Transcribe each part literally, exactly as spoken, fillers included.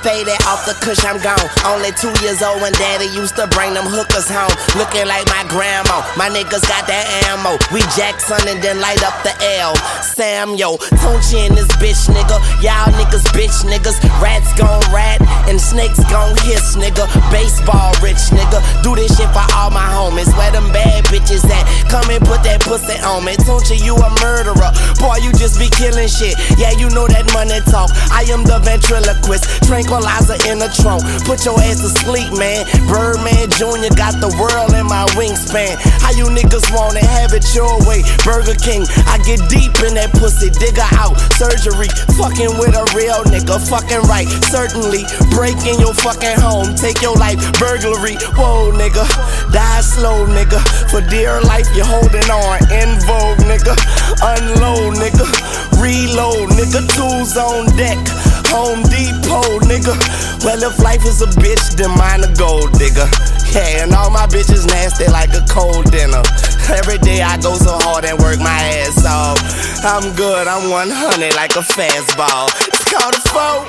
Faded off the cush, I'm gone. Only two years old when daddy used to bring them hookers home. Looking like my grandma, my niggas got that ammo. We Jackson and then light up the L. Samuel, Tunchi and this bitch nigga. Y'all niggas bitch niggas. Rats gon' rat and snakes gon' hiss nigga. Baseball rich nigga. Do this shit for all my homies. Where them bad bitches at? Come and put that pussy on me. Tunchi, you a murderer. Boy, you just be killing shit. Yeah, you know that money talk. I am the ventriloquist. Tranquilizer in the trunk. Put your ass to sleep, man. Birdman Junior got the world in my wingspan. How you niggas want it? Have it your way. Burger King. I get deep in that pussy. Digger out. Surgery. Fucking with a real nigga. Fucking right. Certainly. Break in your fucking home. Take your life. Burglary. Whoa, nigga. Die slow, nigga. For dear life, you're holding on. In vogue, nigga. Unload, nigga. Reload, nigga. Tools on deck. Home Depot, nigga. Well, if life is a bitch, then mine a gold digger. Yeah, and all my bitches nasty like a cold dinner. Every day I go so hard and work my ass off. I'm good, I'm one hundred like a fastball. It's called a foe.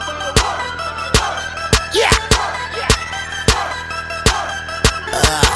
Yeah. Uh.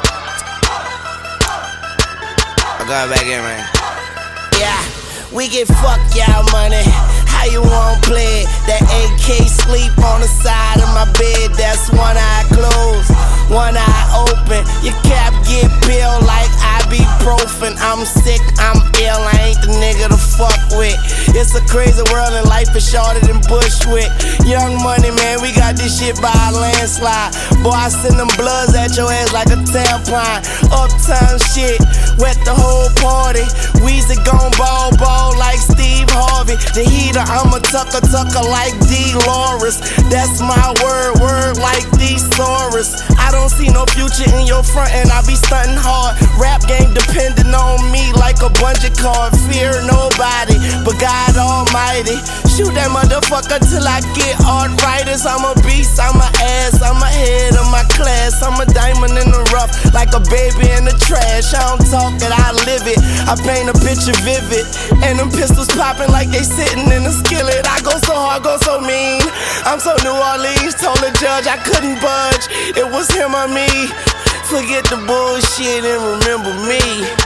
I'm going back in, man. Yeah, we get fuck y'all money. How you want play it? That A K sleep on the side of my bed. That's one eye closed, one eye open. Your cap get peeled like ibuprofen. I'm sick, I'm ill, I ain't the nigga to fuck with. It's a crazy world and life is shorter than Bushwick. Young money, man, we got this shit by a landslide. Boy, I send them bloods at your ass like a tampon. Uptown shit, wet the whole party. Weezy gon' ball ball like Steve Harvey. The heater, I'm a tucker tucker like D. Loris. That's my word, word like thesaurus. I don't see no future in your front and I be stunting hard. Rap game depending on me like a bungee cord. Fear nobody but God Almighty. Shoot that motherfucker till I get arthritis. I'm a beast, I'm a ass, I'm ahead of my class. I'm a diamond in the rough like a baby in the trash. I don't talk it, I live it. I paint a picture vivid. And them pistols popping like they sitting in a skillet. I go so hard, go so mean. I'm so New Orleans, told the judge I couldn't budge. It was him or me. Forget the bullshit and remember me.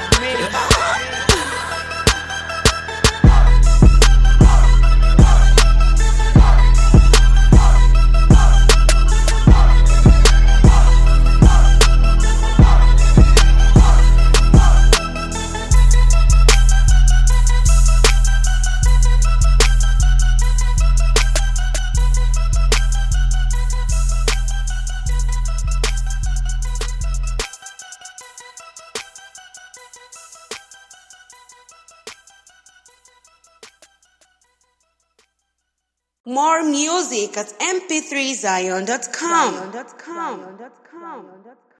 More music at m p three zion dot com.